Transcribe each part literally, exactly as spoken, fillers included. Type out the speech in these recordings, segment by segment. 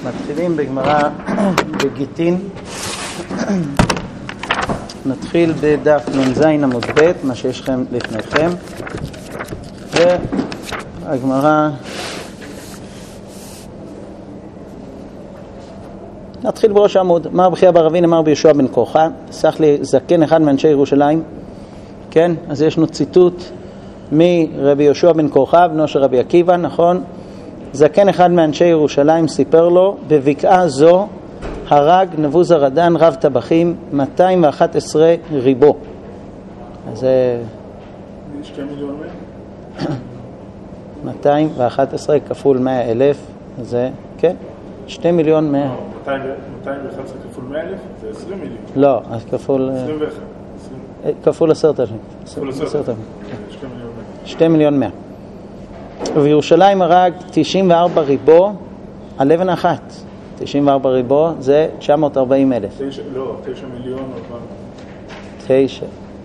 מתחילים בגמרא בגיטין. נתחיל בדף נ"ז עמוד ב', מה שיש לכם לפניכם. והגמרא נתחיל בראש העמוד. אמר בחייא בר אבין אמר ביהושע בן קורחה, סך לי זקן אחד מאנשי ירושלים. כן, אז יש לנו ציטוט מרבי יהושע בן קורחה, בנו של רבי עקיבא, נכון? זקן אחד מאנשי ירושלים סיפר לו, בבקעה זו הרג נבוזראדן רב טבחים מאתיים ואחת עשרה ריבו. אז זה שתי מיליון מאה? מאתיים ואחת עשרה כפול מאה אלף, זה, כן, שתי מיליון מאה. מאתיים ואחת עשרה כפול מאה אלף? זה עשרים מיליון. לא, אז כפול עשרים ואחת. כפול עשרת אלפים. כפול עשרת אלפים. שתי מיליון מאה. שתי מיליון מאה. ובירושלים הרג תשעים וארבע ריבו על אבן אחת. תשעים וארבע ריבו זה תשע מאות וארבעים אלף. תשע, לא, תשע מיליון. תשע.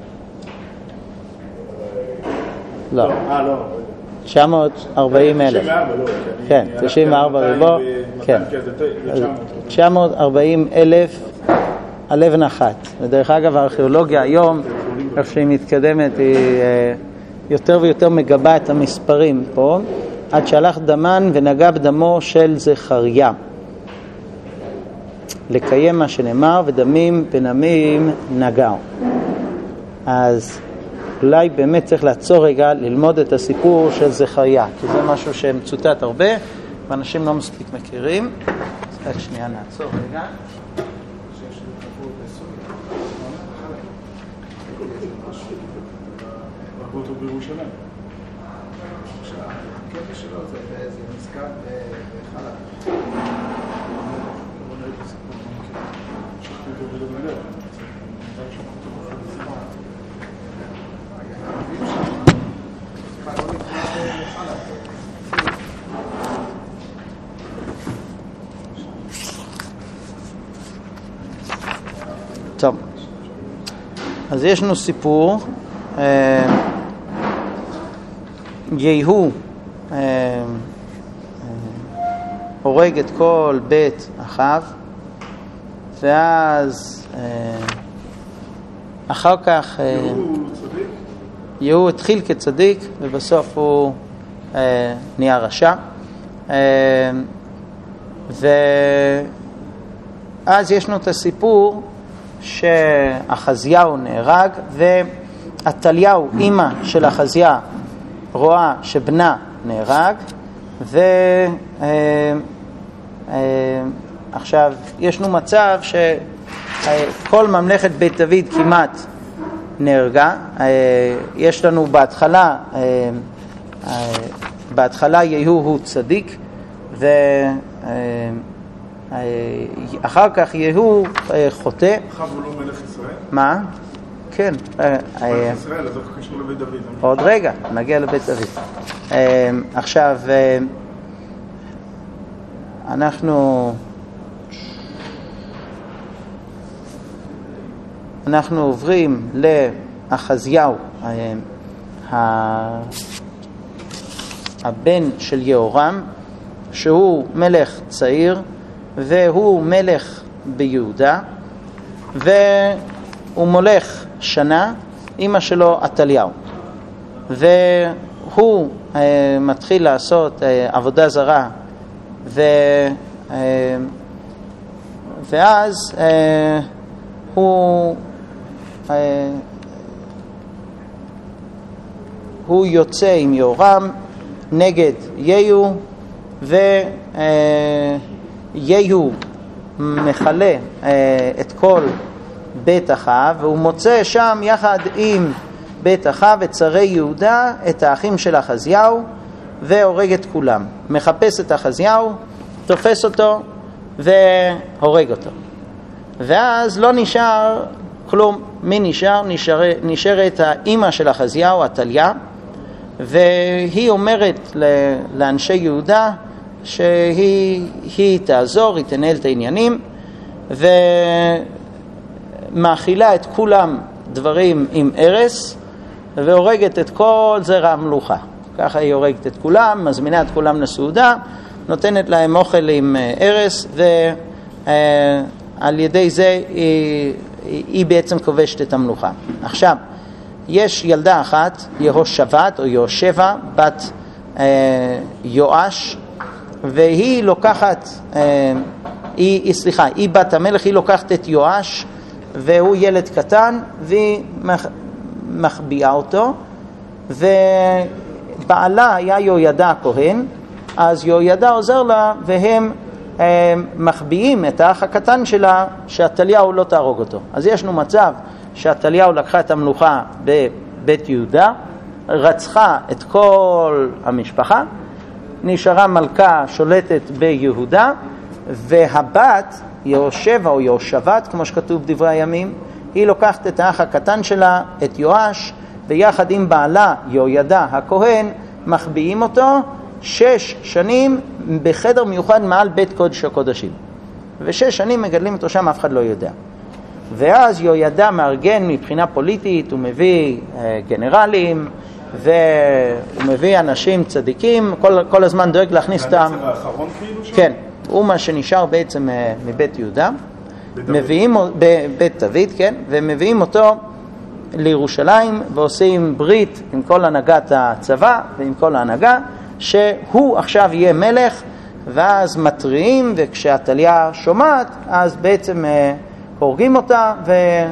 לא. אה, לא. תשע מאות וארבעים אלף. תשעים וארבע, לא. כן, תשעים וארבע ריבו. כן. תשע מאות וארבעים אלף על אבן אחת. ודרך אגב, הארכיאולוגיה היום, איך שהיא מתקדמת, היא יותר ויותר מגבה את המספרים פה, עד שהלך דמן ונגע בדמו של זכריה. לקיים מה שנאמר, ודמים בנמים נגעו. אז אולי באמת צריך לעצור רגע, ללמוד את הסיפור של זכריה, כי זה משהו שמצוטט הרבה, ואנשים לא מספיק מכירים. אז רק שנייה נעצור רגע. אותו בירושלים. הקטע שלו זה נזכר בחלק. שכתי אותו בלבנדר. טוב. אז יש לנו סיפור. יהוא הורג את כל בית אחיו, ואז אחר כך יהוא התחיל כצדיק ובסוף הוא נהיה רשע, ואז יש לנו את הסיפור שאחזיהו נהרג, ועתליהו אמא של אחזיה רואה שבנה נהרג, ועכשיו יש לנו מצב שכל ממלכת בית דוד כמעט נהרגה. יש לנו בהתחלה בהתחלה יהוא הוא צדיק, ואחר כך יהוא חוטא. אחאב הוא לא מלך ישראל? מה? כן. מלך ישראל, אז איך קשור לבית דוד? עוד רגע, נגיע לבית דוד. עכשיו, אנחנו אנחנו עוברים לאחזיהו, הבן של יהורם, שהוא מלך צעיר, והוא מלך ביהודה, והוא מולך שנה, אמא שלו עתליהו, והוא אה, מתחיל לעשות אה, עבודה זרה, ו, אה, ואז אה, הוא אה, הוא יוצא עם יהורם נגד יהוא, ויהוא מחלה אה, את כל בית אחיו, והוא מוצא שם יחד עם בית אחיו את שרי יהודה את האחים של אחזיהו, והורג את כולם. מחפש את אחזיהו, תופס אותו והורג אותו, ואז לא נשאר כלום. מי נשאר? נשאר נשארת האמא של אחזיהו, עתליה, והיא אומרת לאנשי יהודה שהיא היא תעזור, היא תנהל את העניינים, ומאכילה את כולם דברים עם ארס, והורגת את כל זרע המלוכה. ככה היא הורגת את כולם, מזמינה את כולם לסעודה, נותנת להם אוכל עם ארס, ועל ידי זה היא, היא בעצם כובשת את המלוכה. עכשיו, יש ילדה אחת, יהושבת או יהושבע, בת אה, יואש, והיא לוקחת, אה, היא, היא, סליחה, היא בת המלך, היא לוקחת את יואש, והוא ילד קטן, והיא מח, מחביאה אותו, ובעלה היה יהוידע הכהן, אז יהוידע עוזר לה, והם אה, מחביאים את האח הקטן שלה, שהתליהו לא תהרוג אותו. אז יש לנו מצב שהתליהו לקחה את המלוכה בבית יהודה, רצחה את כל המשפחה, נשארה מלכה שולטת ביהודה, והבת, יהושבע או יהושבת, כמו שכתוב בדברי הימים, היא לוקחת את האח הקטן שלה, את יואש, ויחד עם בעלה, יהוידע הכהן, מחביאים אותו שש שנים בחדר מיוחד מעל בית קודש הקודשים. ושש שנים מגדלים אותו שם, אף אחד לא יודע. ואז יהוידע מארגן מבחינה פוליטית, הוא מביא אה, גנרלים, והוא מביא אנשים צדיקים, כל, כל הזמן דואג להכניס את ה... הנצר האחרון כאילו שם? כן, הוא מה שנשאר בעצם אה, מבית יהודה, מביאים, בבית דוד, כן, ומביאים אותו לירושלים, ועושים ברית עם כל הנהגת הצבא, ועם כל ההנהגה, שהוא עכשיו יהיה מלך, ואז מטריעים, וכשהתליה שומעת, אז בעצם... אה, הורגים אותה, ו,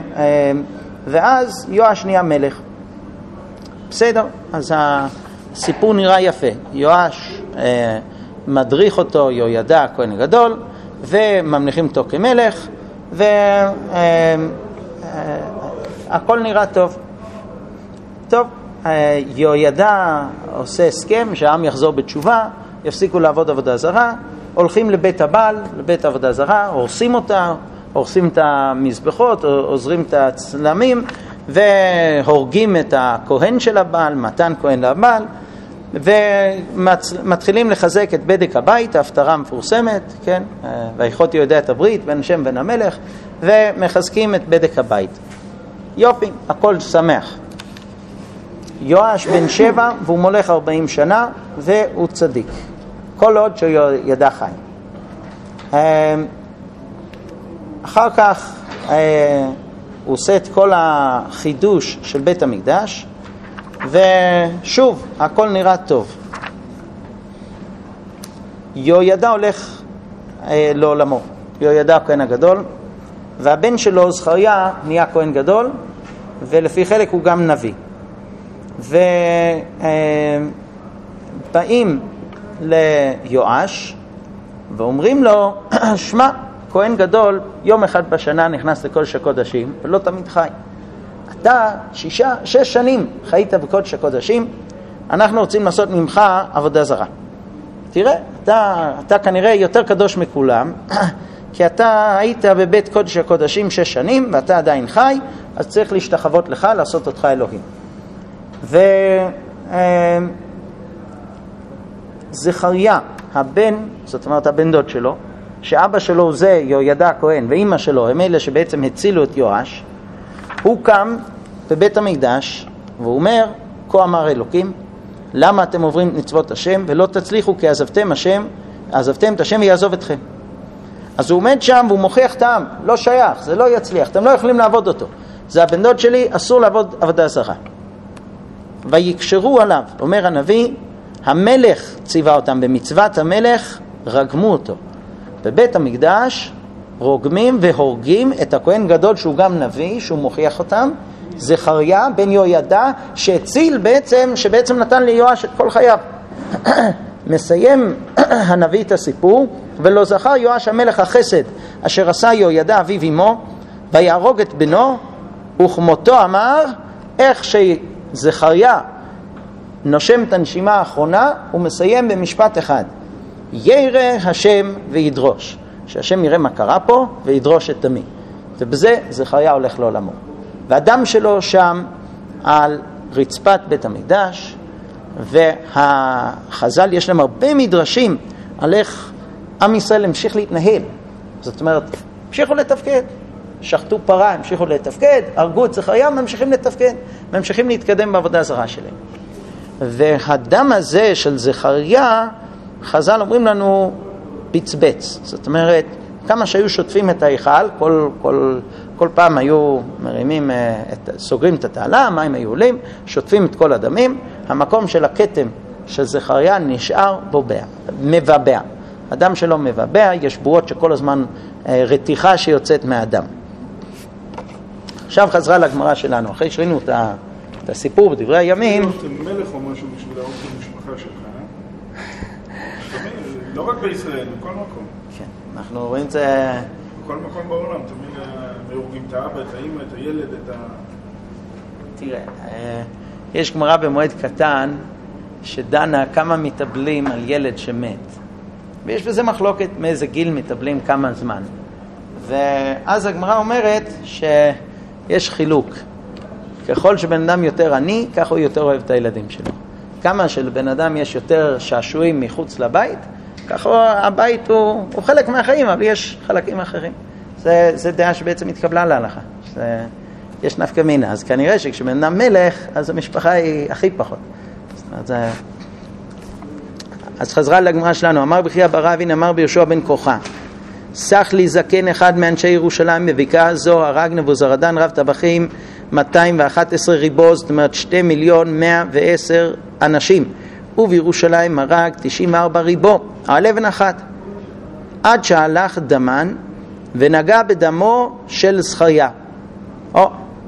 ואז יואש נהיה מלך. בסדר, אז הסיפור נראה יפה. יואש מדריך אותו, יהוידע הכהן הגדול, וממליכים אותו כמלך, והכל נראה טוב. טוב, יהוידע עושה הסכם שהעם יחזור בתשובה, יפסיקו לעבוד עבודה זרה, הולכים לבית הבעל, לבית עבודה זרה, הורסים אותה, הורסים את המזבחות, עוזרים את הצלמים, והורגים את הכהן של הבעל, מתן כהן לבעל, ומתחילים לחזק את בדק הבית, ההפטרה המפורסמת, כן? ויחוט יהודה את הברית בין השם בין המלך, ומחזקים את בדק הבית. יופי, הכל שמח. יואש בן שבע, והוא מולך ארבעים שנה, והוא צדיק. כל עוד שהוא ידע חיים. אחר כך אה, הוא עושה את כל החידוש של בית המקדש, ושוב, הכל נראה טוב. יהוידע הולך אה, לעולמו, יהוידע הכהן הגדול, והבן שלו, זכריה, נהיה כהן גדול, ולפי חלק הוא גם נביא. ובאים ליואש, ואומרים לו, שמע, כהן גדול, יום אחד בשנה נכנס לקודש הקודשים, ולא תמיד חי. אתה שישה, שש שנים חיית בקודש הקודשים, אנחנו רוצים לעשות ממך עבודה זרה. תראה, אתה, אתה כנראה יותר קדוש מכולם, כי אתה היית בבית קודש הקודשים שש שנים, ואתה עדיין חי, אז צריך להשתחוות לך, לעשות אותך אלוהים. וזכריה, הבן, זאת אומרת הבן דוד שלו, שאבא שלו זה יהוידע הכהן, ואמא שלו הם אלה שבעצם הצילו את יואש, הוא קם בבית המקדש, והוא אומר, כה אמר אלוקים, למה אתם עוברים מצוות השם, ולא תצליחו כי עזבתם השם, עזבתם את השם ויעזוב אתכם. אז הוא עומד שם והוא מוכיח את העם, לא שייך, זה לא יצליח, אתם לא יכולים לעבוד אותו. זה הבן דוד שלי, אסור לעבוד עבודה זרה. ויקשרו עליו, אומר הנביא, המלך ציווה אותם, במצוות המלך רגמו אותו. בבית המקדש רוגמים והורגים את הכהן גדול שהוא גם נביא, שהוא מוכיח אותם, זכריה בן יהוידע, שהציל בעצם, שבעצם נתן ליואש את כל חייו. מסיים הנביא את הסיפור, ולא זכר יואש המלך החסד, אשר עשה יהוידע אביו אמו, ויהרוג את בנו, וכמותו אמר, איך שזכריה נושם את הנשימה האחרונה, הוא מסיים במשפט אחד, ירא השם וידרוש, שהשם יראה מה קרה פה וידרוש את דמי. ובזה זכריה הולך לעולמו. והדם שלו שם על רצפת בית המקדש, והחז"ל יש להם הרבה מדרשים על איך עם ישראל המשיך להתנהל. זאת אומרת, המשיכו לתפקד, שחטו פרה, המשיכו לתפקד, הרגו את זכריה, ממשיכים לתפקד, ממשיכים להתקדם בעבודה הזרה שלהם. והדם הזה של זכריה חז"ל אומרים לנו פצבץ. זאת אומרת, כמה שהיו שוטפים את ההיכל, כל, כל, כל פעם היו מרימים, את, סוגרים את התעלה, המים היו עולים, שוטפים את כל הדמים, המקום של הכתם של זכריה נשאר בובע, מבבע. אדם שלא מבבע, יש בועות שכל הזמן רתיחה שיוצאת מהאדם. עכשיו חזרה לגמרא שלנו, אחרי שראינו את, ה, את הסיפור בדברי הימים. מלך או משהו בשביל להרוג את המשפחה שלך, לא רק בישראל, בכל מקום. כן, אנחנו רואים את זה... בכל מקום בעולם, תמיד מרוגים את האבא, את האמא, את הילד, את ה... תראה, יש גמרא במועד קטן שדנה כמה מתאבלים על ילד שמת. ויש בזה מחלוקת מאיזה גיל מתאבלים כמה זמן. ואז הגמרא אומרת שיש חילוק. ככל שבן אדם יותר עני, כך הוא יותר אוהב את הילדים שלו. כמה שלבן אדם יש יותר שעשועים מחוץ לבית, ככה הבית הוא, הוא חלק מהחיים, אבל יש חלקים אחרים. זה, זה דעה שבעצם התקבלה להלכה. זה, יש נפקא מינה. אז כנראה שכשבן אדם מלך, אז המשפחה היא הכי פחות. אז, זה... אז חזרה לגמרא שלנו. אמר בחייא בר אבין, אמר ביהושע בן כוחה, סך לי זקן אחד מאנשי ירושלים בבקעה זו, הרג נבוזרדן רב טבחים מאתיים ואחת עשרה ריבו, זאת אומרת שני מיליון מאה ועשר אנשים. ובירושלים הרג תשעים וארבע ריבו על אבן אחת, עד שהלך דמן ונגע בדמו של זכריה. או,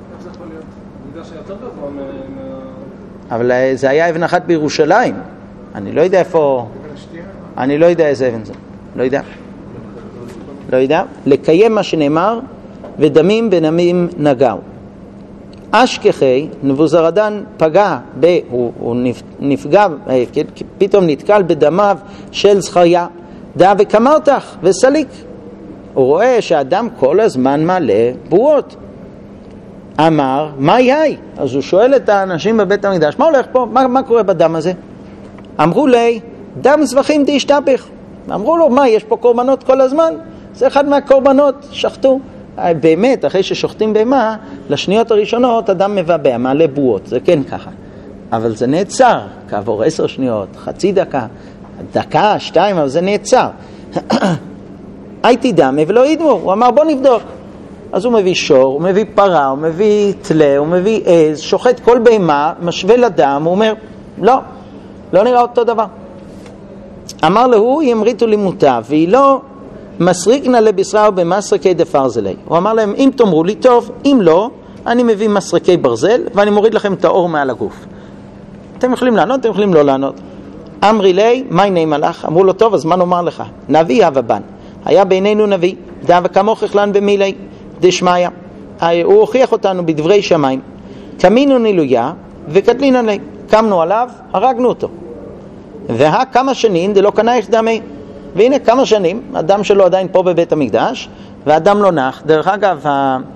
אבל זה היה אבן אחת בירושלים. אני לא יודע איפה, אני לא יודע איזה אבן זה, לא יודע, לא יודע. לקיים מה שנאמר, ודמים בדמים נגעו. אשכחי, נבוזרדן פגע, ב, הוא, הוא נפגע, פתאום נתקל בדמיו של זכריה, דע וקמרתך וסליק. הוא רואה שהאדם כל הזמן מלא בועות. אמר, מה יאי? אז הוא שואל את האנשים בבית המקדש, מה הולך פה? מה, מה קורה בדם הזה? אמרו לי, דם זבחים דהשתפך. אמרו לו, מה, יש פה קורבנות כל הזמן? זה אחד מהקורבנות, שחטו. באמת, אחרי ששוחטים בהמה, לשניות הראשונות אדם מבבע, מעלה בועות, זה כן ככה. אבל זה נעצר, כעבור עשר שניות, חצי דקה, דקה, שתיים, אבל זה נעצר. הייתי דמה ולא ידמו, הוא אמר בוא נבדוק. אז הוא מביא שור, הוא מביא פרה, הוא מביא תלה, הוא מביא עז, שוחט כל בהמה, משווה לדם, הוא אומר, לא, לא נראה אותו דבר. אמר לו, ימריתו לי מוטה, והיא לא מסריקנה לבשרה ובמסרקי דפרזלי. הוא אמר להם, אם תאמרו לי טוב, אם לא, אני מביא מסרקי ברזל, ואני מוריד לכם את האור מעל הגוף. אתם יכולים לענות, אתם יכולים לא לענות. אמרי לי, מה נעימה לך? אמרו לו, טוב, אז מה נאמר לך? נביא אבא בן. היה בינינו נביא, דע וכמוך אכלן במילי דשמיא. הוא הוכיח אותנו בדברי שמיים. קמינו נילויה וקטלינה לי. קמנו עליו, הרגנו אותו. והה כמה שנים דלא קנייך דמי. והנה כמה שנים, הדם שלו עדיין פה בבית המקדש, והדם לא נח. דרך אגב,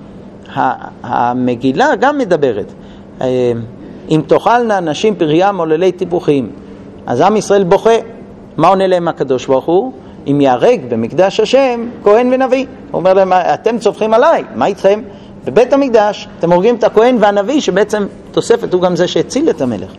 המגילה גם מדברת. אם תאכלנה נשים פריה מוללי טיפוחים, אז עם ישראל בוכה. מה עונה להם הקדוש ברוך הוא? אם יהרג במקדש השם כהן ונביא. הוא אומר להם, אתם צופחים עליי, מה איתכם? בבית המקדש אתם הורגים את הכהן והנביא, שבעצם תוספת הוא גם זה שהציל את המלך.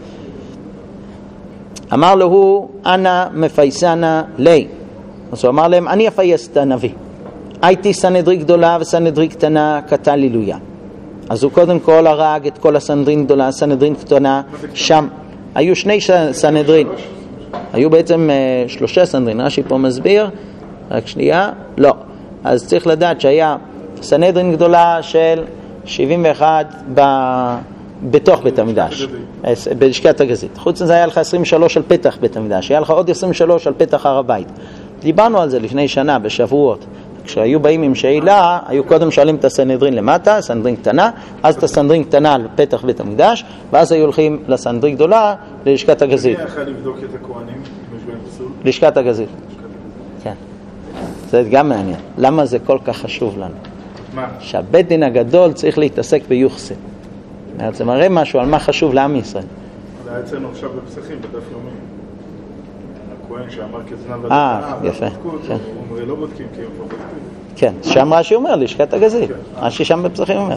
אמר לו, אנא מפייסנה לי. אז הוא אמר להם, אני אפייס את הנביא. הייתי סנהדרי גדולה וסנהדרי קטנה, קטן לילויה. אז הוא קודם כל הרג את כל הסנהדרין גדולה, סנהדרין קטנה, שם. היו שני סנהדרין. היו בעצם uh, שלושה סנהדרין. רש"י פה מסביר, רק שנייה, לא. אז צריך לדעת שהיה סנהדרין גדולה של שבעים ואחת ב... בתוך בית המקדש, בלשכת הגזית. חוץ מזה היה לך עשרים ושלוש על פתח בית המקדש, היה לך עוד עשרים ושלוש על פתח הר הבית. דיברנו על זה לפני שנה, בשבועות. כשהיו באים עם שאלה, היו קודם שואלים את הסנהדרין למטה, סנהדרין קטנה, אז את הסנהדרין קטנה על פתח בית המקדש, ואז היו הולכים לסנהדרין גדולה, ללשכת הגזית. מי יכול לבדוק את הכהנים? לשכת הגזית. כן. זה גם מעניין. למה זה כל כך חשוב לנו? מה? שהבית דין הגדול צריך להתעסק ביוחסה. זה מראה משהו על מה חשוב לעם ישראל. זה היה אצלנו עכשיו בפסחים, בדף יומי. הכהן שאמר כזנב על אה, יפה. הוא אומר, לא בודקים כי הם כבר בודקים. כן, שם רש"י אומר, לשכת הגזית. רש"י שם בפסחים אומר.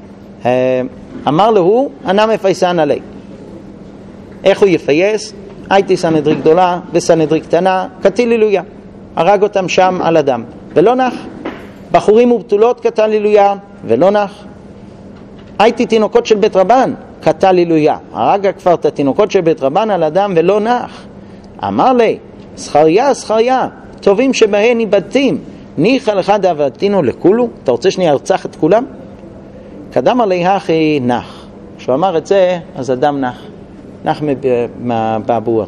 כן. אמר לו, אנא מפייסן עלי. איך הוא יפייס? הייתי סנהדרין גדולה וסנהדרין קטנה, קטיל הילויה, הרג אותם שם על הדם, ולא נח. בחורים ובתולות קטל הילויה, ולא נח. הייתי תינוקות של בית רבן, קטל הילויה, הרג כבר את התינוקות של בית רבן על הדם, ולא נח. אמר לי, זכריה, זכריה, טובים שבהן איבדתים, ניחא לך דאבדתינו לכולו, אתה רוצה שאני ארצח את כולם? קדם עלי הכי נח. כשהוא אמר את זה, אז אדם נח. נח מהבעבוע.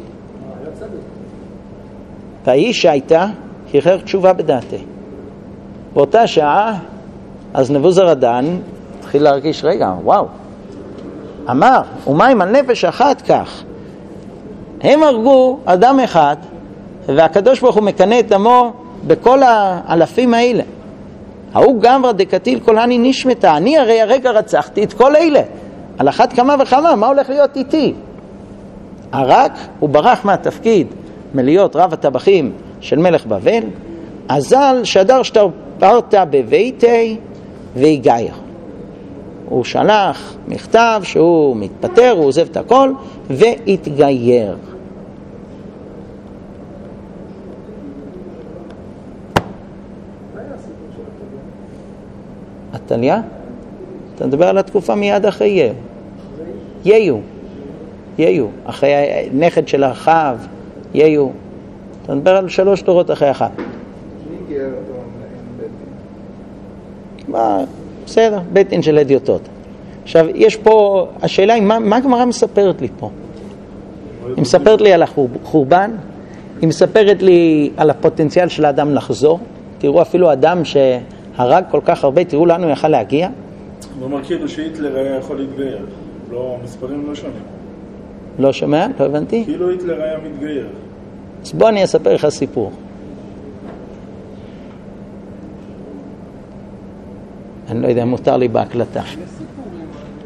והאיש שהייתה, חיכר תשובה בדעתי. באותה שעה, אז נבוזראדן התחיל להרגיש, רגע, וואו. אמר, ומה אם על נפש אחת כך? הם הרגו אדם אחד, והקדוש ברוך הוא מקנה את דמו בכל האלפים האלה. ההוא גמרא דקתיל כל הני נשמתה, אני הרי הרגע רצחתי את כל אלה. על אחת כמה וכמה, מה הולך להיות איתי? הרק הוא ברח מהתפקיד מלהיות רב הטבחים של מלך בבל, אזל שדר שתרפרת בביתי והגייר. הוא שלח מכתב שהוא מתפטר, הוא עוזב את הכל והתגייר. עתליה? אתה מדבר על התקופה מיד אחרי יהו. יהו. יהו. אחרי הנכד של אחאב, יהו. אתה מדבר על שלוש דורות אחרי אחאב. מי גייר אותו עם בית דין? מה, בסדר, בית דין של אדיוטות. עכשיו, יש פה, השאלה היא, מה, מה הגמרא מספרת לי פה? היא מספרת לי על החורבן, היא מספרת לי על הפוטנציאל של האדם לחזור. תראו, אפילו אדם שהרג כל כך הרבה, תראו לנו יכל להגיע. הוא אומר כאילו שהיטלר היה יכול להתגייר. לא, מספרים לא שונים. לא שומע? לא הבנתי? כאילו היטלר היה מתגייר. אז בוא אני אספר לך סיפור. אני לא יודע, מותר לי בהקלטה.